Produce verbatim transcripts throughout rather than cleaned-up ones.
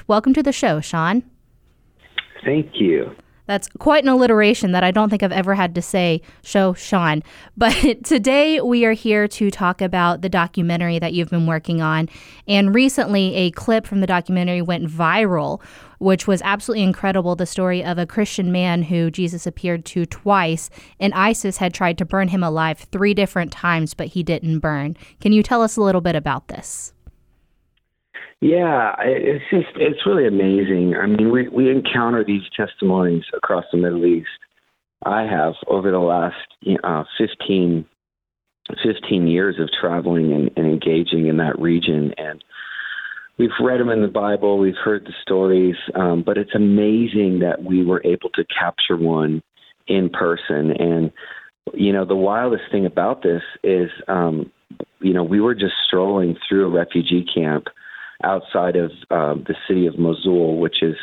Welcome to the show, Sean. Thank you. That's quite an alliteration that I don't think I've ever had to say, show Sean. But today we are here to talk about the documentary that you've been working on. And recently a clip from the documentary went viral, which was absolutely incredible. The story of a Christian man who Jesus appeared to twice, and ISIS had tried to burn him alive three different times, but he didn't burn. Can you tell us a little bit about this? Yeah, it's just, it's really amazing. I mean, we, we encounter these testimonies across the Middle East. I have over the last uh, fifteen, fifteen years of traveling and, and engaging in that region. And we've read them in the Bible, we've heard the stories, um, but it's amazing that we were able to capture one in person. And, you know, the wildest thing about this is, um, you know, we were just strolling through a refugee camp outside of uh, the city of Mosul, which is,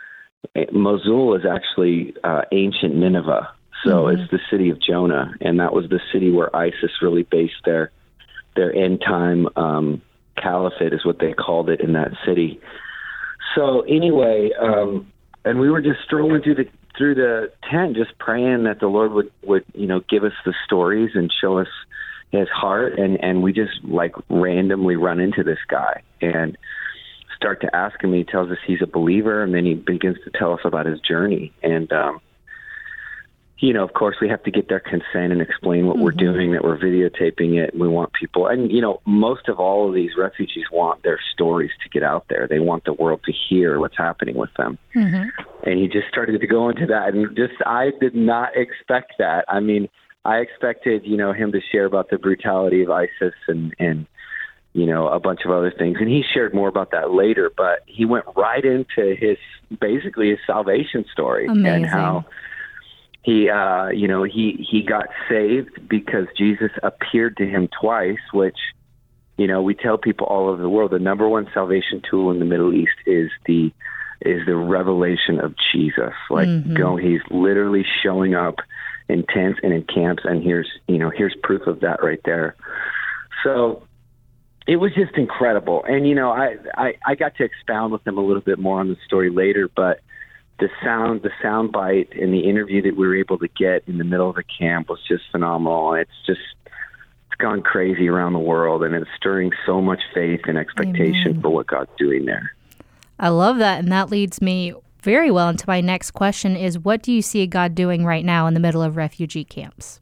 Mosul is actually uh, ancient Nineveh. So mm-hmm. It's the city of Jonah, and that was the city where ISIS really based their their end time um, caliphate, is what they called it in that city. So anyway, um, and we were just strolling through the through the tent, just praying that the Lord would, would you know give us the stories and show us his heart, and, and we just like randomly run into this guy and start to ask him. He tells us he's a believer, and then he begins to tell us about his journey. And, um, you know, of course, we have to get their consent and explain what mm-hmm. we're doing, that we're videotaping it, and we want people. And, you know, most of all of these refugees want their stories to get out there. They want the world to hear what's happening with them. Mm-hmm. And he just started to go into that, and just I did not expect that. I mean, I expected, you know, him to share about the brutality of ISIS and, and, you know, a bunch of other things. And he shared more about that later, but he went right into his, basically his salvation story. Amazing. And how he, uh, you know, he, he got saved because Jesus appeared to him twice, which, you know, we tell people all over the world, the number one salvation tool in the Middle East is the, is the revelation of Jesus. Like, mm-hmm. go, he's literally showing up in tents and in camps, and here's, you know, here's proof of that right there. So it was just incredible. And, you know, I, I, I got to expound with them a little bit more on the story later, but the sound, the sound bite and the interview that we were able to get in the middle of the camp was just phenomenal. It's just, it's gone crazy around the world, and it's stirring so much faith and expectation Amen. For what God's doing there. I love that. And that leads me very well into my next question is, what do you see God doing right now in the middle of refugee camps?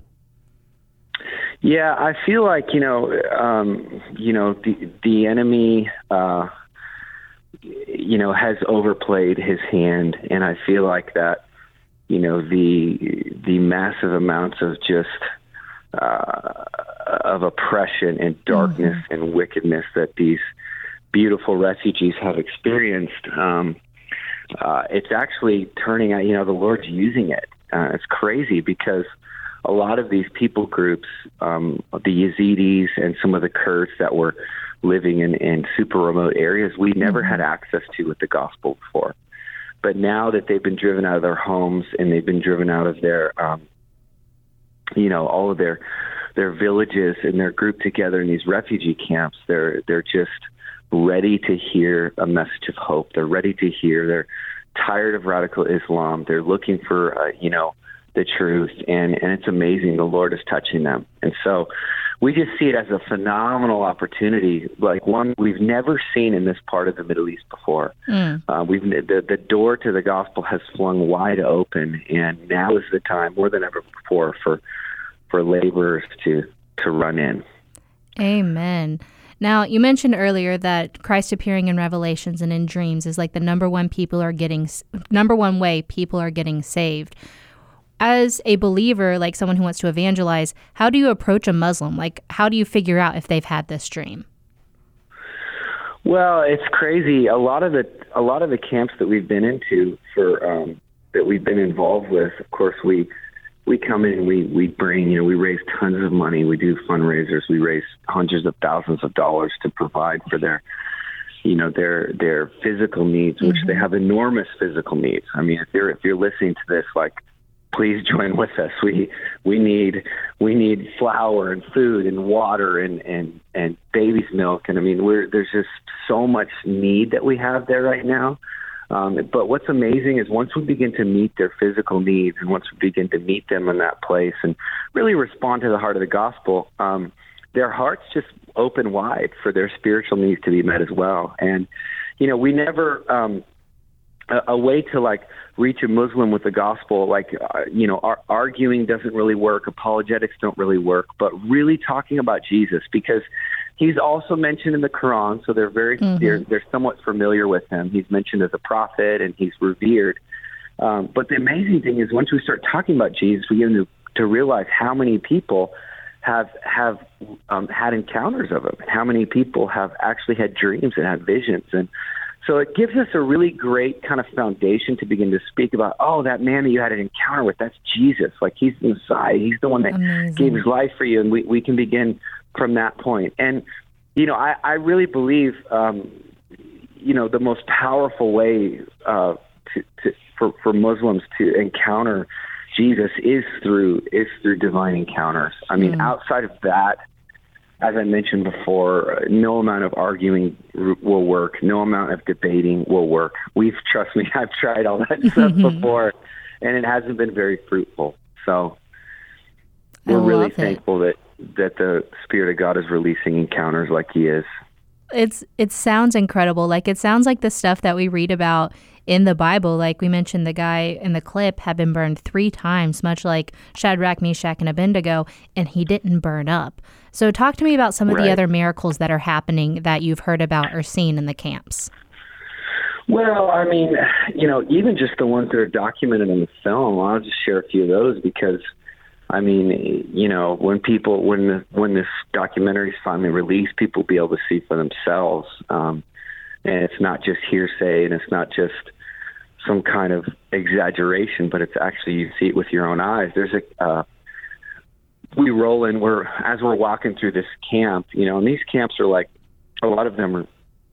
Yeah, I feel like, you know, um, you know, the, the enemy, uh, you know, has overplayed his hand. And I feel like that, you know, the, the massive amounts of just, uh, of oppression and darkness mm-hmm. and wickedness that these beautiful refugees have experienced, um, Uh, it's actually turning out, you know, the Lord's using it. Uh, it's crazy because a lot of these people groups, um, the Yazidis and some of the Kurds that were living in, in super remote areas, we never mm-hmm. had access to with the gospel before. But now that they've been driven out of their homes and they've been driven out of their, um, you know, all of their their villages, and they're grouped together in these refugee camps, they're they're just ready to hear a message of hope. They're ready to hear. They're tired of radical Islam. They're looking for, uh, you know, the truth. And, and it's amazing. The Lord is touching them. And so we just see it as a phenomenal opportunity, like one we've never seen in this part of the Middle East before. Mm. Uh, we've the, the door to the gospel has flung wide open, and now is the time more than ever before for, for laborers to, to run in. Amen. Now, you mentioned earlier that Christ appearing in Revelations and in dreams is like the number one people are getting number one way people are getting saved. As a believer, like someone who wants to evangelize, how do you approach a Muslim? Like, how do you figure out if they've had this dream? Well, it's crazy. A lot of the a lot of the camps that we've been into for um, that we've been involved with, of course, we. We come in, we, we bring, you know, we raise tons of money. We do fundraisers. We raise hundreds of thousands of dollars to provide for their, you know, their, their physical needs, which mm-hmm. they have enormous physical needs. I mean, if you're, if you're listening to this, like please join with us. We we need we need flour and food and water and and and baby's milk. And I mean, we're there's just so much need that we have there right now. Um, but what's amazing is once we begin to meet their physical needs, and once we begin to meet them in that place and really respond to the heart of the gospel, um, their hearts just open wide for their spiritual needs to be met as well. And you know, we never. Um, A, a way to like reach a Muslim with the gospel, like, uh, you know, ar- arguing doesn't really work. Apologetics don't really work, but really talking about Jesus, because he's also mentioned in the Quran. So they're very, mm-hmm. they're, they're somewhat familiar with him. He's mentioned as a prophet and he's revered. Um, but the amazing thing is once we start talking about Jesus, we begin to, to realize how many people have, have um, had encounters of him, and how many people have actually had dreams and had visions. And so it gives us a really great kind of foundation to begin to speak about, oh, that man that you had an encounter with, that's Jesus. Like, he's the Messiah. He's the one that Amazing. Gave his life for you. And we, we can begin from that point. And, you know, I, I really believe, um, you know, the most powerful way uh, to, to, for, for Muslims to encounter Jesus is through is through divine encounters. I mean, mm. outside of that, as I mentioned before, no amount of arguing will work. No amount of debating will work. We've, trust me, I've tried all that stuff before, and it hasn't been very fruitful. So we're really it. thankful that, that the Spirit of God is releasing encounters like he is. It's It sounds incredible. Like, it sounds like the stuff that we read about in the Bible. Like we mentioned, the guy in the clip had been burned three times, much like Shadrach, Meshach, and Abednego, and he didn't burn up. So talk to me about some of right. the other miracles that are happening that you've heard about or seen in the camps. Well, I mean, you know, even just the ones that are documented in the film, I'll just share a few of those because, I mean, you know, when people, when the, when this documentary is finally released, people will be able to see for themselves. Um, and it's not just hearsay, and it's not just some kind of exaggeration, but it's actually, you see it with your own eyes. There's a, uh, we roll in, we're, as we're walking through this camp, you know, and these camps are like, a lot of them are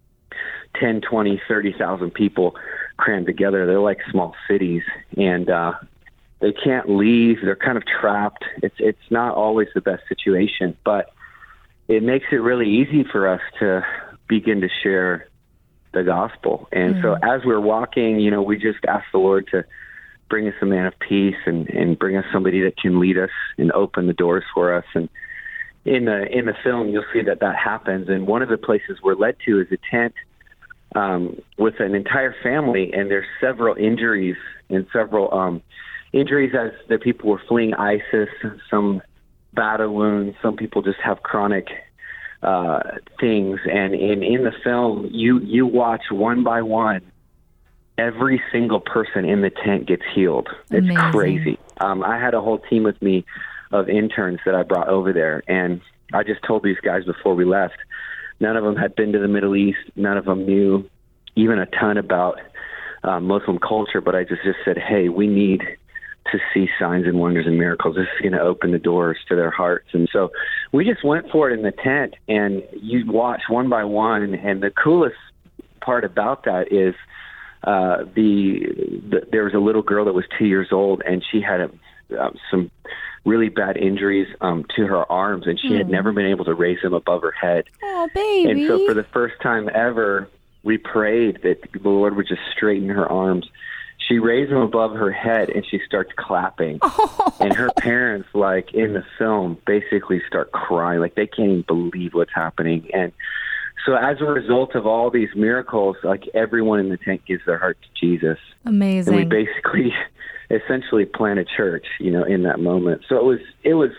ten, twenty, thirty thousand people crammed together. They're like small cities, and uh, they can't leave. They're kind of trapped. It's, it's not always the best situation, but it makes it really easy for us to begin to share the gospel. And mm. so as we're walking, you know, we just ask the Lord to bring us a man of peace and, and bring us somebody that can lead us and open the doors for us. And in the, in the film, you'll see that that happens. And one of the places we're led to is a tent um, with an entire family, and there's several injuries and several um, injuries as the people were fleeing ISIS, some battle wounds, some people just have chronic uh, things. And in, in the film, you, you watch one by one, every single person in the tent gets healed. It's Amazing. Crazy. Um, I had a whole team with me of interns that I brought over there, and I just told these guys before we left, none of them had been to the Middle East. None of them knew even a ton about uh, Muslim culture, but I just, just said, hey, we need to see signs and wonders and miracles. This is going to open the doors to their hearts. And so we just went for it in the tent, and you watch one by one. And the coolest part about that is uh, the, the there was a little girl that was two years old, and she had a, uh, some really bad injuries um, to her arms, and she mm. had never been able to raise them above her head. Oh, baby. And so for the first time ever, we prayed that the Lord would just straighten her arms. She raised them above her head, and she starts clapping. Oh. And her parents, like in the film, basically start crying. Like, they can't even believe what's happening. And so as a result of all these miracles, like, everyone in the tent gives their heart to Jesus. Amazing. And we basically essentially plant a church, you know, in that moment. So it was, it was,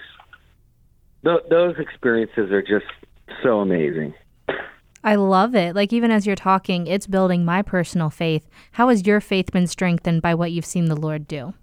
th- those experiences are just so amazing. I love it. Like, even as you're talking, it's building my personal faith. How has your faith been strengthened by what you've seen the Lord do?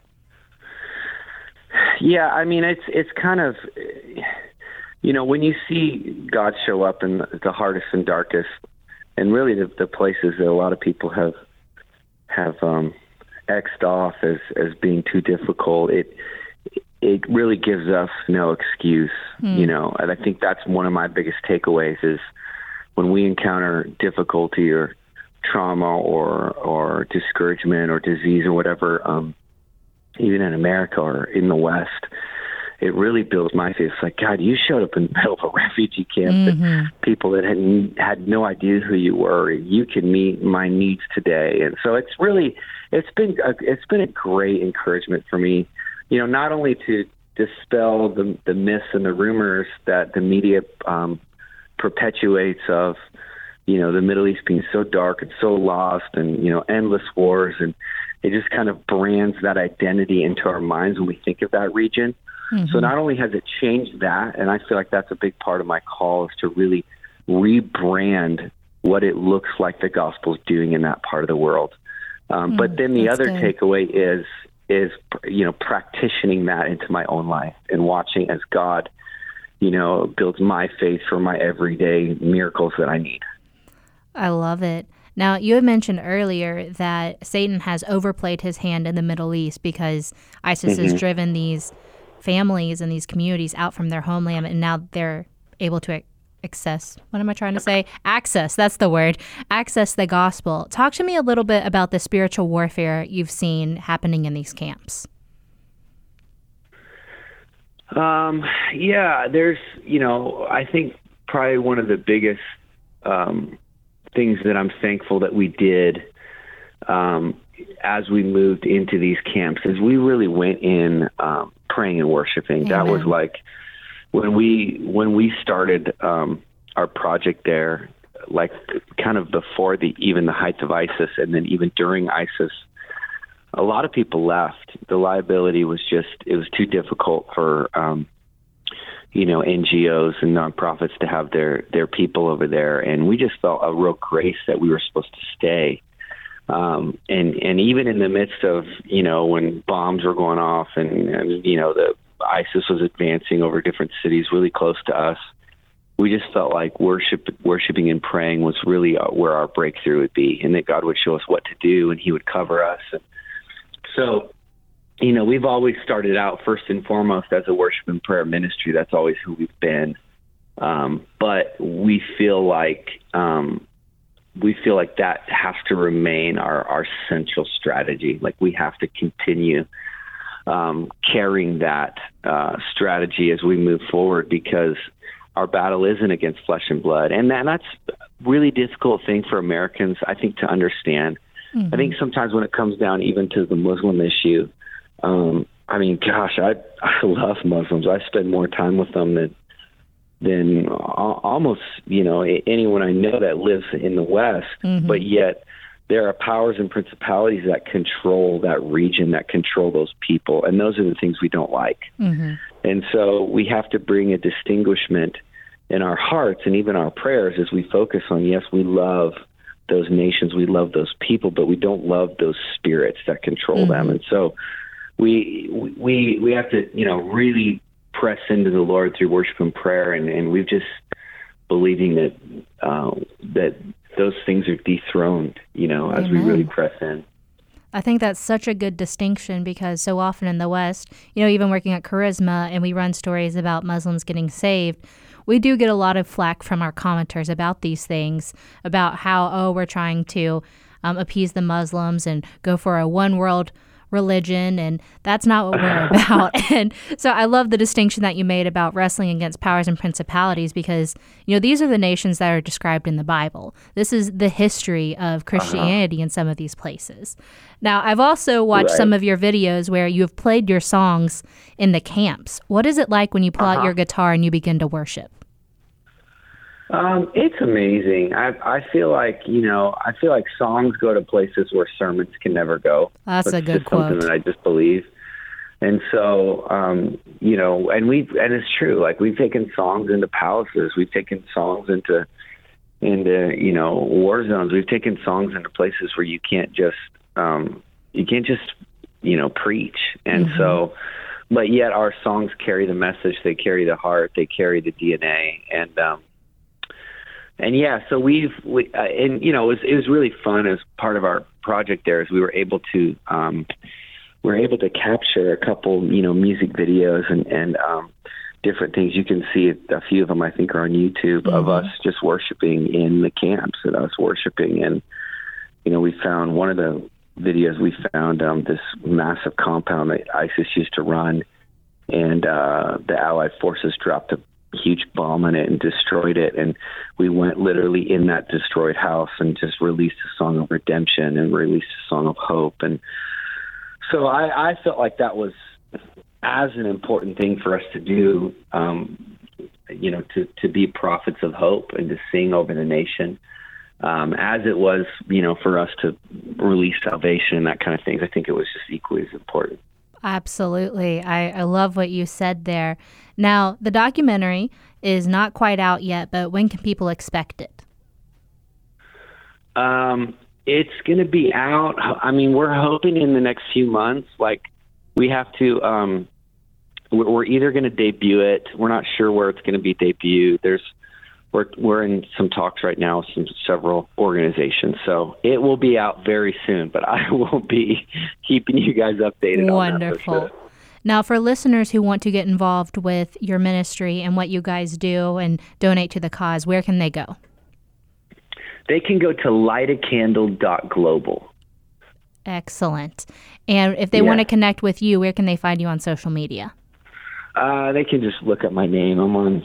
Yeah, I mean, it's it's kind of, you know, when you see God show up in the hardest and darkest, and really the, the places that a lot of people have have um, X'd off as, as being too difficult, it it really gives us no excuse, mm. you know. And I think that's one of my biggest takeaways is, when we encounter difficulty or trauma or or discouragement or disease or whatever, um, even in America or in the West, it really builds my faith. It's like, God, you showed up in the middle of a refugee camp, Mm-hmm. and people that had had no idea who you were. You can meet my needs today, and so it's really, it's been a, it's been a great encouragement for me. You know, not only to dispel the the myths and the rumors that the media um, perpetuates of, you know, the Middle East being so dark and so lost, and you know, endless wars, and it just kind of brands that identity into our minds when we think of that region. Mm-hmm. So not only has it changed that, and I feel like that's a big part of my call, is to really rebrand what it looks like the gospel is doing in that part of the world. Um, mm, but then the other good. takeaway is, is, you know, practicing that into my own life and watching as God, you know, builds my faith for my everyday miracles that I need. I love it. Now, you had mentioned earlier that Satan has overplayed his hand in the Middle East because ISIS mm-hmm. has driven these families and these communities out from their homeland, and now they're able to access, what am I trying to say? Access, that's the word, access the gospel. Talk to me a little bit about the spiritual warfare you've seen happening in these camps. Um, yeah, there's, you know, I think probably one of the biggest um, things that I'm thankful that we did um, as we moved into these camps is we really went in um, praying and worshiping. Amen. That was like when we when we started um, our project there, like kind of before the even the height of ISIS, and then even during ISIS, a lot of people left. The liability was just, it was too difficult for um, you know, N G Os and nonprofits to have their their people over there, and we just felt a real grace that we were supposed to stay. Um, and, and even in the midst of, you know, when bombs were going off and, and, you know, the ISIS was advancing over different cities really close to us, we just felt like worship, worshiping and praying was really where our breakthrough would be, and that God would show us what to do and he would cover us. And so, you know, we've always started out first and foremost as a worship and prayer ministry. That's always who we've been. Um, but we feel like, um, we feel like that has to remain our, our central strategy. Like we have to continue um, carrying that uh, strategy as we move forward, because our battle isn't against flesh and blood. And, that, and that's a really difficult thing for Americans, I think, to understand. Mm-hmm. I think sometimes when it comes down even to the Muslim issue, um, I mean, gosh, I, I love Muslims. I spend more time with them than than almost, you know, anyone I know that lives in the West, mm-hmm. but yet there are powers and principalities that control that region, that control those people, and those are the things we don't like. Mm-hmm. And so we have to bring a distinguishment in our hearts and even our prayers as we focus on, yes, we love those nations, we love those people, but we don't love those spirits that control mm-hmm. them. And so we we we have to, you know, really press into the Lord through worship and prayer, and, and we've just believing that uh, that those things are dethroned, you know, as Amen. We really press in. I think that's such a good distinction, because so often in the West, you know, even working at Charisma, and we run stories about Muslims getting saved, we do get a lot of flack from our commenters about these things, about how, oh, we're trying to um, appease the Muslims and go for a one world religion, and that's not what we're about. And so I love the distinction that you made about wrestling against powers and principalities, because, you know, these are the nations that are described in the Bible. This is the history of Christianity uh-huh. in some of these places. Now, I've also watched right. some of your videos where you have played your songs in the camps. What is it like when you pull uh-huh. out your guitar and you begin to worship? Um, it's amazing. I I feel like, you know, I feel like songs go to places where sermons can never go. That's, That's a good just quote. Something that I just believe. And so, um, you know, and we and it's true. Like, we've taken songs into palaces. We've taken songs into into you know war zones. We've taken songs into places where you can't just um, you can't just you know preach. And mm-hmm. so, but yet our songs carry the message. They carry the heart. They carry the D N A. And um, And yeah, so we've, we, uh, and you know, it was, it was really fun as part of our project there, as we were able to, um, we were able to capture a couple, you know, music videos and, and, um, different things. You can see a few of them, I think, are on YouTube mm-hmm. of us just worshiping in the camps and us worshiping. And, you know, we found one of the, videos, we found um, this massive compound that ISIS used to run, and uh, the Allied forces dropped a huge bomb on it and destroyed it. And we went literally in that destroyed house and just released a song of redemption and released a song of hope. And so I, I felt like that was as an important thing for us to do, um, you know, to, to be prophets of hope and to sing over the nation, um, as it was, you know, for us to release salvation and that kind of things. I think it was just equally as important. Absolutely. I, I love what you said there. Now, the documentary is not quite out yet, but when can people expect it? Um, it's going to be out. I mean, we're hoping in the next few months. Like, we have to, um, we're, we're either going to debut it. We're not sure where it's going to be debuted. There's, we're, we're in some talks right now with some several organizations. So it will be out very soon, but I will be keeping you guys updated. Wonderful. On that for sure. Now, for listeners who want to get involved with your ministry and what you guys do and donate to the cause, where can they go? They can go to light a candle dot global. Excellent. And if they Yeah. want to connect with you, where can they find you on social media? Uh, they can just look up my name. I'm on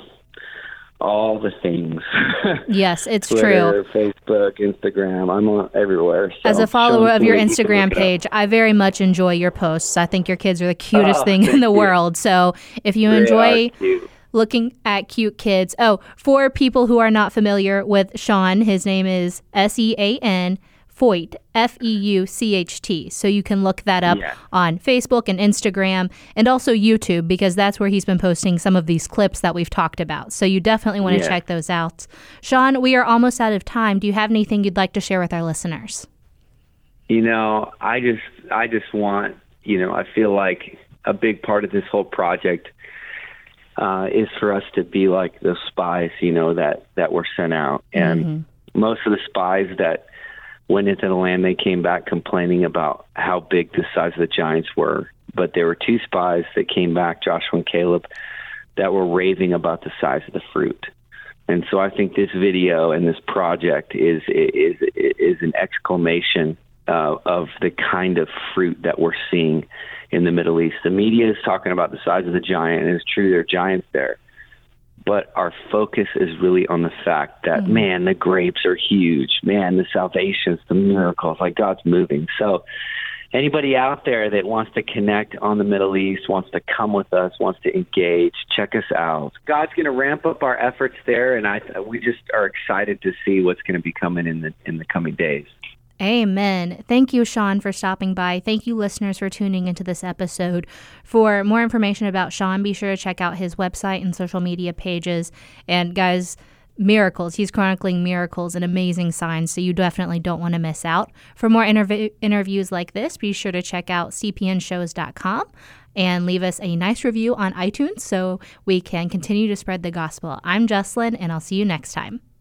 all the things. Yes, it's Twitter, true. Facebook, Instagram. I'm on everywhere. So As a follower Sean of your Fleet, you can Instagram look it up. page, I very much enjoy your posts. I think your kids are the cutest Oh, thing in thank the you. world. So if you They enjoy are cute. looking at cute kids. Oh, for people who are not familiar with Sean, his name is S E A N Feucht, F E U C H T. So you can look that up Yeah. on Facebook and Instagram and also YouTube, because that's where he's been posting some of these clips that we've talked about. So you definitely want to Yeah. check those out. Sean, we are almost out of time. Do you have anything you'd like to share with our listeners? You know, I just, I just want, you know, I feel like a big part of this whole project uh, is for us to be like the spies, you know, that, that were sent out. And Mm-hmm. most of the spies that went into the land, they came back complaining about how big the size of the giants were. But there were two spies that came back, Joshua and Caleb, that were raving about the size of the fruit. And so I think this video and this project is is is an exclamation uh, of the kind of fruit that we're seeing in the Middle East. The media is talking about the size of the giant, and it's true, there are giants there. But our focus is really on the fact that, Mm-hmm. man, the grapes are huge. Man, the salvations, the miracles, like God's moving. So anybody out there that wants to connect on the Middle East, wants to come with us, wants to engage, check us out. God's going to ramp up our efforts there, and I we just are excited to see what's going to be coming in the in the coming days. Amen. Thank you, Sean, for stopping by. Thank you, listeners, for tuning into this episode. For more information about Sean, be sure to check out his website and social media pages. And guys, miracles. He's chronicling miracles and amazing signs, so you definitely don't want to miss out. For more interv- interviews like this, be sure to check out c p n shows dot com and leave us a nice review on iTunes so we can continue to spread the gospel. I'm Jesslyn, and I'll see you next time.